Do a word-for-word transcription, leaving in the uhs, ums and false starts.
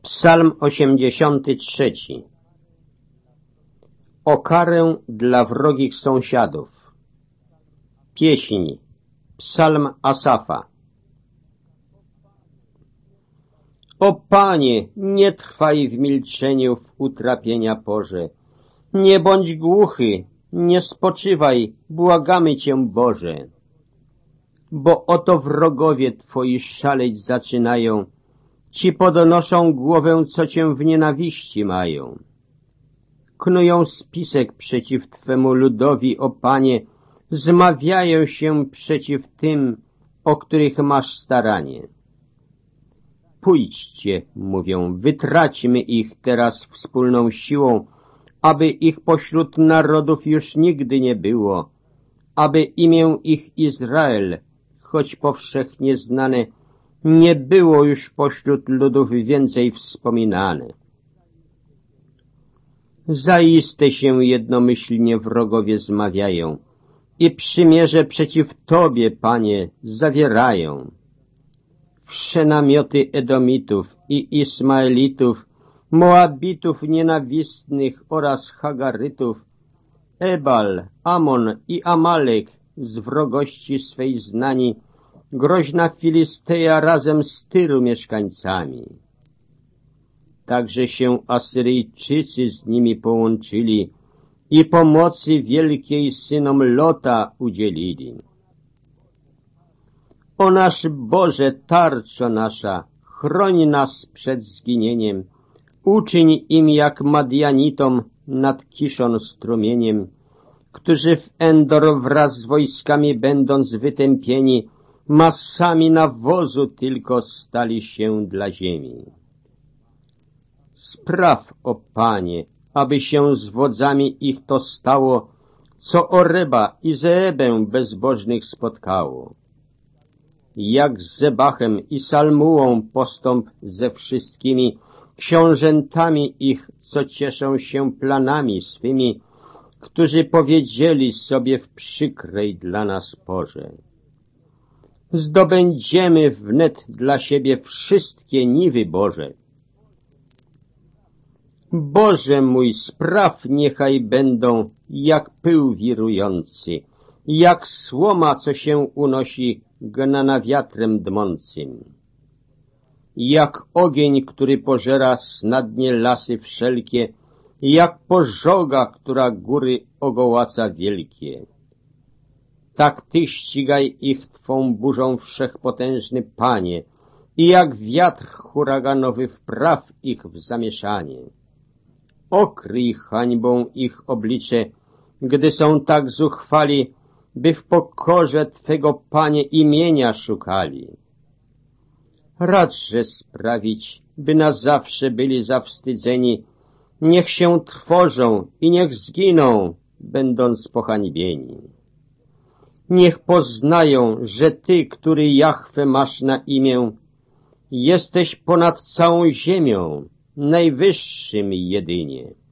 Psalm osiemdziesiąty trzeci. O karę dla wrogich sąsiadów. Pieśń. Psalm Asafa. O Panie, nie trwaj w milczeniu w utrapienia porze. Nie bądź głuchy, nie spoczywaj, błagamy Cię, Boże. Bo oto wrogowie Twoi szaleć zaczynają, ci podnoszą głowę, co Cię w nienawiści mają. Knują spisek przeciw Twemu ludowi, o Panie, zmawiają się przeciw tym, o których masz staranie. Pójdźcie, mówią, wytraćmy ich teraz wspólną siłą, aby ich pośród narodów już nigdy nie było, aby imię ich Izrael, choć powszechnie znane, nie było już pośród ludów więcej wspominane. Zaiste się jednomyślnie wrogowie zmawiają i przymierze przeciw Tobie, Panie, zawierają. Wsze namioty Edomitów i Ismaelitów, Moabitów nienawistnych oraz Hagarytów, Ebal, Amon i Amalek z wrogości swej znani, groźna Filisteja razem z Tyru mieszkańcami. Także się Asyryjczycy z nimi połączyli i pomocy wielkiej synom Lota udzielili. O nasz Boże, tarczo nasza, chroń nas przed zginieniem, uczyń im jak Madianitom nad Kiszon strumieniem, którzy w Endor wraz z wojskami będąc wytępieni, masami nawozu tylko stali się dla ziemi. Spraw, o Panie, aby się z wodzami ich to stało, co Oreba i Zeebę bezbożnych spotkało. Jak z Zebachem i Salmułą postąp ze wszystkimi książętami ich, co cieszą się planami swymi, którzy powiedzieli sobie w przykrej dla nas porze. Zdobędziemy wnet dla siebie wszystkie niwy Boże. Boże mój, spraw niechaj będą jak pył wirujący, jak słoma, co się unosi gnana wiatrem dmącym, jak ogień, który pożera snadnie lasy wszelkie, jak pożoga, która góry ogołaca wielkie. Tak Ty ścigaj ich Twą burzą, wszechpotężny Panie, i jak wiatr huraganowy wpraw ich w zamieszanie. Okryj hańbą ich oblicze, gdy są tak zuchwali, by w pokorze Twego, Panie, imienia szukali. Radźże sprawić, by na zawsze byli zawstydzeni, niech się trwożą i niech zginą, będąc pohańbieni. Niech poznają, że Ty, który Jahwe masz na imię, jesteś ponad całą ziemią, najwyższym jedynie.